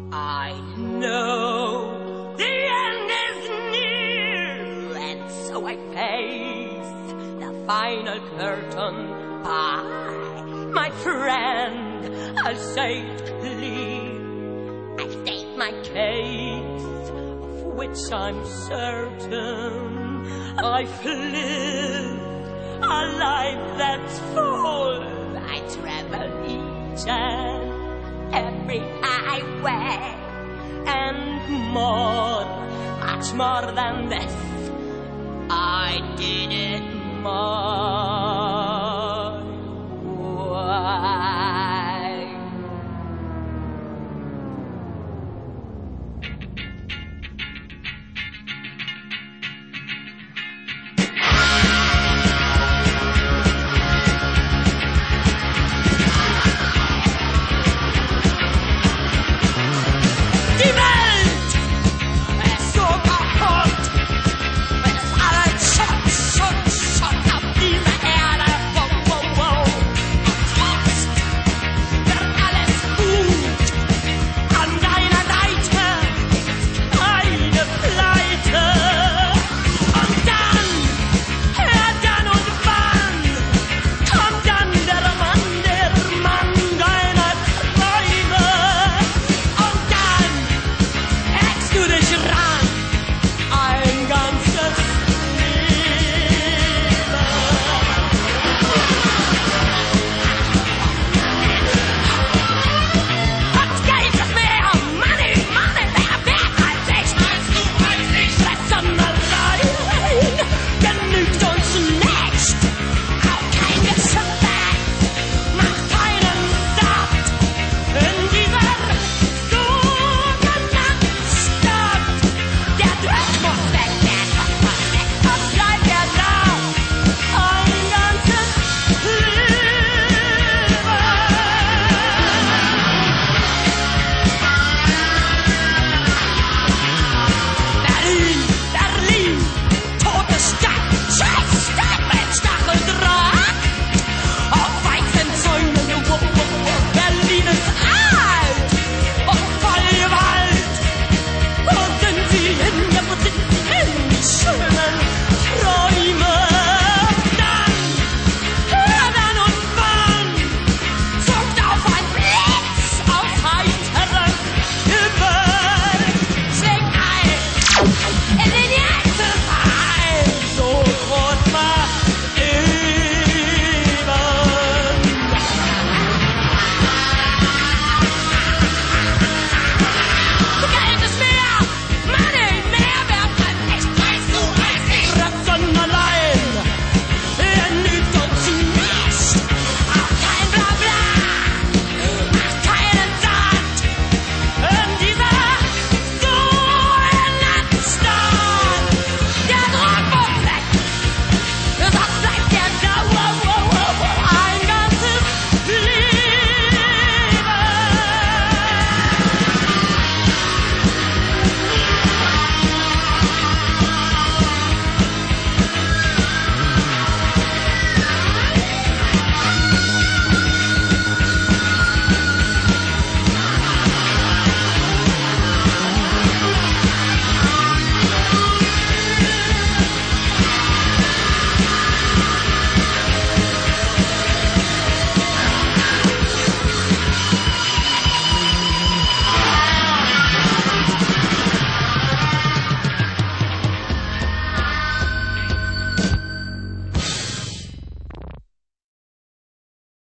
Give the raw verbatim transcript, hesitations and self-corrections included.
I know the end is near, and so I face the final curtain. Bye, my friend, I'll say it clear. I state my case, of which I'm certain. I've lived a life that's full. I travel each and every highway, and more, much more than this, I did it my way.